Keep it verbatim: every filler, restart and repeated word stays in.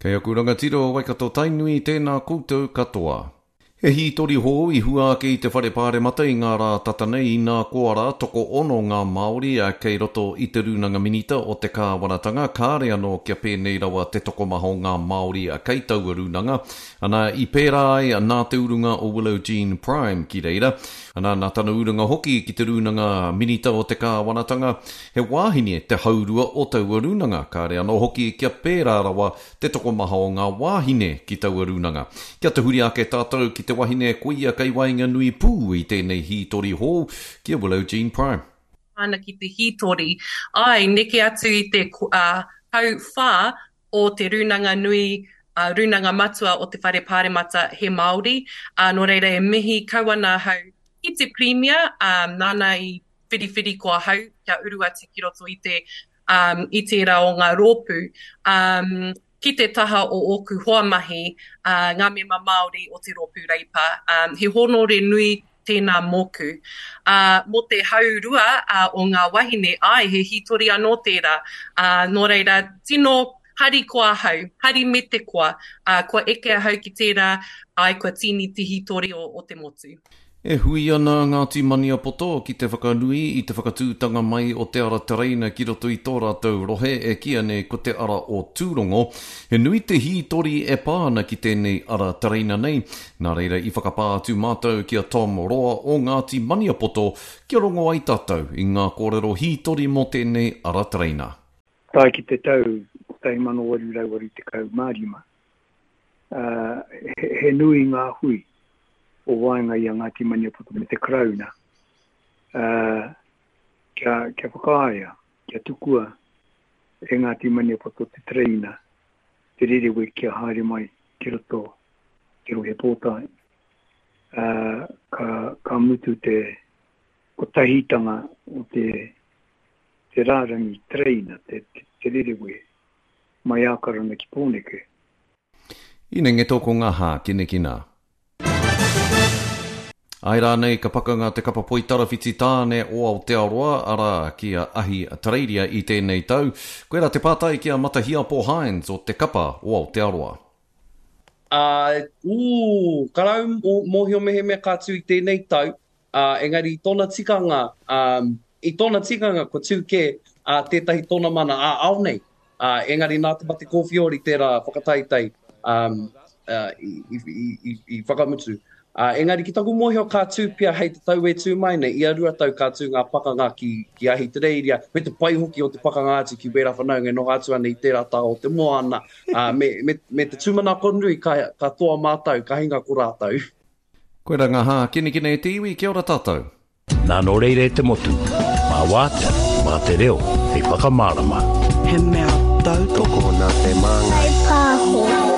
Kei aku rangatiro waikato tainui tēnā koutou katoa. He hi tori ho I hua ki te whare pāre mata I ngā rā tatanei I nā koara toko ono ngā Māori a kei roto I te runanga minita o te kāwanatanga kāre anō kia pēnei rawa te toko maho ngā Māori a kei taua runanga. Ana I pērā ai a nā te urunga o Willow Jean Prime ki reira. Ana nā tana urunga hoki ki te runanga minita o te kāwanatanga. He wāhine te haurua o taua runanga kāre anō hoki kia pērā rawa te toko maho ngā wāhine ki taua runanga. Kia te huri ake tātou ki te wahine kuia kai wainga nui pū I tēnei hitori hō, kia Willow Jean Prime. Ana ki te hitori, ai neke atu I te uh, hau whā o te runanga nui, uh, runanga matua o te whare pāremata he Māori, uh, no reira e mihi kauana hau I te premier, um, nāna I whiriwhiri kua hau, kia urua te kiroto I te, um, I te ra o ngā rōpū, um, ki te taha o oku hoa mahi, uh, ngā mema Māori o te rōpū reipa. Um, he honore nui tēnā moku. Uh, mo te haurua uh, o ngā wahine, ai he hitori anō tērā. Uh, nō reira, tino hari koa hau, hari me te koa, uh, kua eke hau ki tērā, ai kua tini te hitori o, o te motu. E hui ana Ngāti Mania Poto ki te whakanui I te whakatūtanga mai o te ara tereina ki roto I tō rātou rohe e kia ne ko te ara o Tūrongo. He nui te hitori e pāna ki tēnei ara tereina nei. Nā reira I whakapā atu mātou kia Tom Roa o Ngāti Mania Poto kia rongo ai tātou I ngā kōrero hitori mo tēnei ara tereina. Tai ki te tau, tai mano waru rau waru te kau mārima. Uh, he, he nui ngā hui. O wainga I a Ngāti Mania Poto me te krauna. Uh, kia, kia whakaaya, kia tukua e Ngāti Mania Poto te treina, te rerewe kia haere mai, ki roto, ki rohe pōtai. Uh, ka, ka mutu te ko tahitanga o te, te rārangi treina, te, te, te rerewe, mai ākarana ki pōneke. Ine nge tōko ngā hā, kine kina. Ai rā nei ka pakanga te kapa poitarawhiti tāne o Aotearoa ara kia ahi tareiria I tēnei tau. Koe rā te pātai kia Matahia Paul Hines o te kapa o Aotearoa. Uh, ū, karau mōhio mehe mea kātu I tēnei tau. Uh, engari I tōna tikanga, um, I tōna tikanga ko tūke uh, tētahi tōna mana a au nei. Uh, engari nā te mate kōwhiori tērā whakataitei um, uh, I, I, I, I whakamutu. Uh, engari ki taku mōhio kātū pia hei te tau e tū mai nei, I arua tau kātū ngā pakanga ki, ki ahi te reiria, me te pai hoki o te pakanga atu ki wera whanau ngai no atu ane I tērā tā o te moana. Uh, me, me, me te tūmana konrui ka, ka toa mātau, ka hinga ko rātau. Koe rā ngā hā, kine kine e te iwi, kia ora tātou. Nā no reire te motu, mā wātea, mā te reo, hei whakamārama. He mea tau toko nā te māngai. Hei pāho.